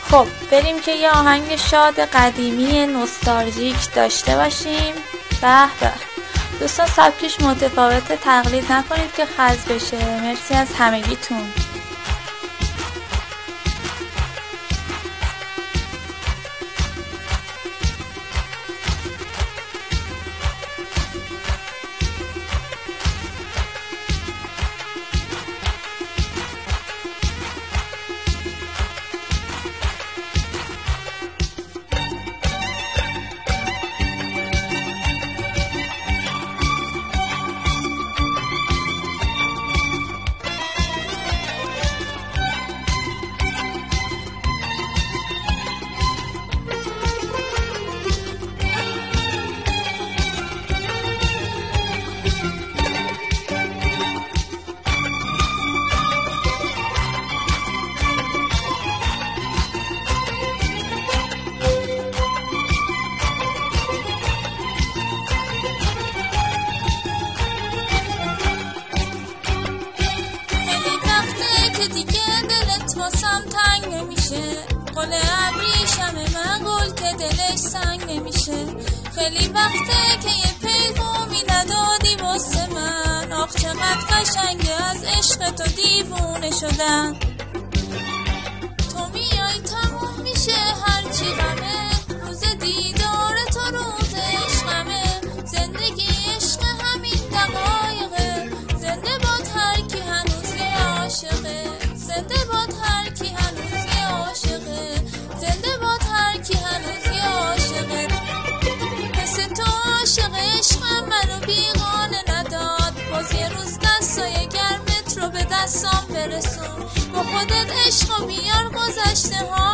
خب بریم که یه آهنگ شاد قدیمی نوستالژیک داشته باشیم. به به دوستان، سبکش متفاوته، تقلید نکنید که خز بشه. مرسی از همگیتون. خیلی وقته که یه پیغامی ندادی واسه من، آخ چقدر قشنگه از عشق تو دیوونه شدن. تو میای تموم میشه هرچی غمه، روز دیدار تو روز عشقمه. زندگی عشق همین دقایقه، زنده باد هر کی هنوز یه عاشقه، زنده باد هر کی هنوز یه عاشقه، زنده باد هر کی هنوز یه عاشقه. تو عاشق عشقم منو بیغانه نداد، باز یه روز دستای گرمت رو به دستام برسون. با خودت عشقو بیار گذشته ها